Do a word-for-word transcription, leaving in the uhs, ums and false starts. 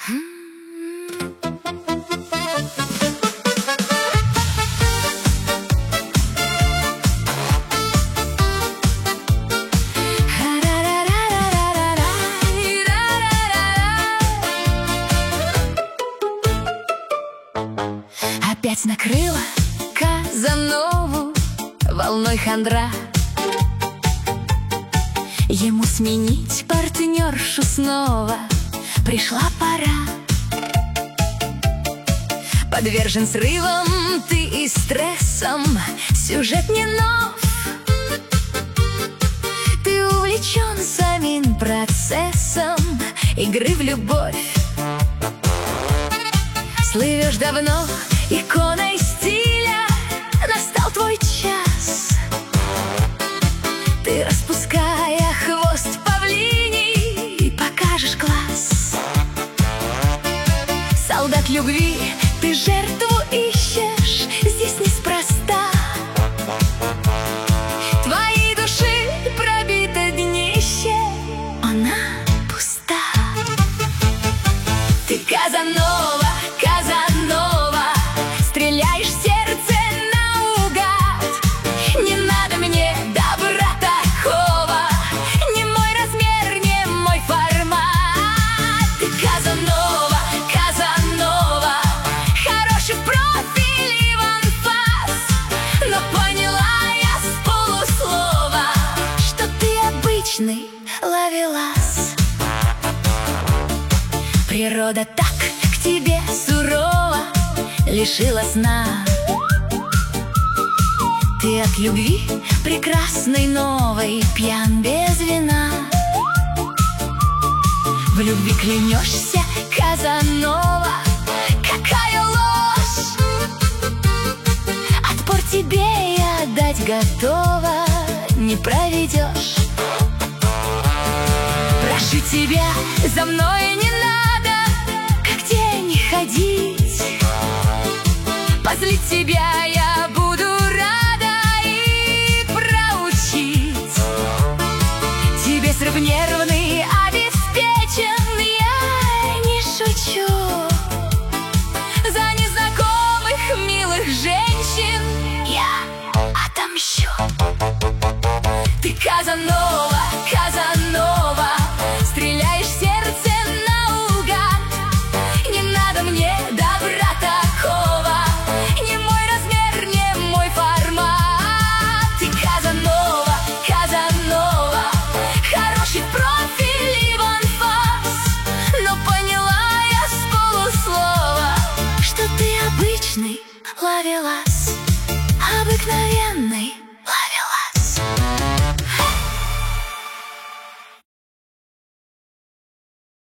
Опять накрыла Казанову волной хандра. Ему сменить партнершу снова пришла пора. Подвержен срывам ты и стрессам, сюжет не нов. Ты увлечен самим процессом игры в любовь. Слывешь давно иконой стиля, настал твой час. Ты, распуская хвост павлиний, покажешь класс. Солдат любви, ты жертву ищешь здесь неспроста. Твоей души пробито днище, она пуста. Ты Казанова, Казанова, стреляешь в сердце наугад. Не надо мне добра такого, не мой размер, не мой формат. Ты Казанова, Казанова, хороший профиль и ванфас. Но поняла я с полуслова, что ты обычный ловелас. Природа так к тебе сурова лишила сна. Ты от любви прекрасной новой пьян без вина. В любви клянешься, Казанова, какая ложь! Отпор тебе я дать готова, не проведешь. Прошу тебя, за мной не надо, как тень ходить. Позлить тебя я буду рада и проучить. Тебе срыв нервный обеспечен, я не шучу. За незнакомых милых женщин я отомщу. Ты Казанова, Казанова, стреляешь в сердце наугад. Не надо мне добра такого, не мой размер, не мой формат. Ты Казанова, Казанова, хороший профиль и ванфас. Но поняла я с полуслова, что ты обычный ловелас.